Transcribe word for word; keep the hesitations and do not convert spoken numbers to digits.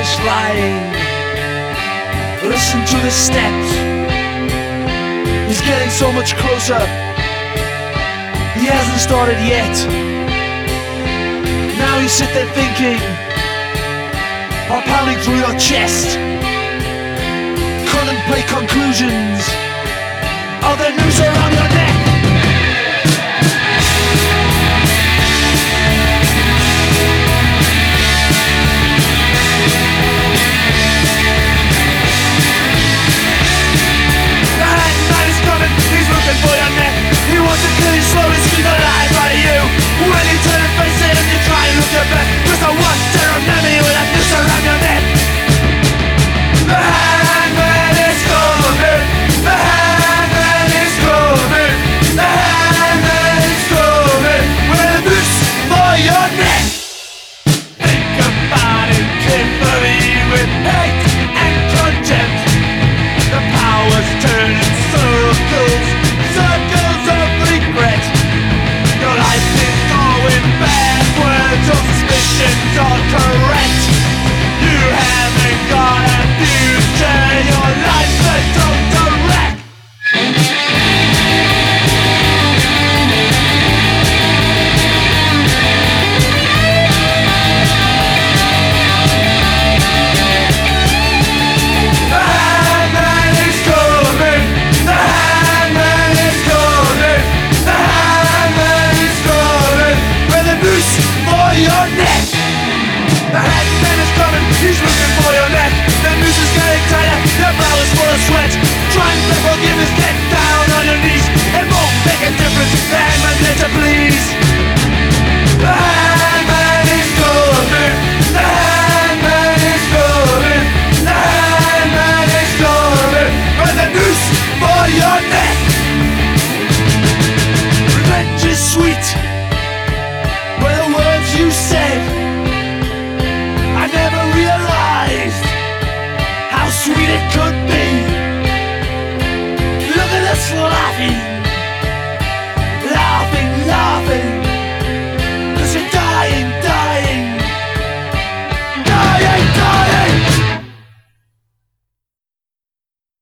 finish line. Listen to the steps. He's getting so much closer. He hasn't started yet. Now you sit there thinking, or pounding through your chest. Contemplate conclusions of the news.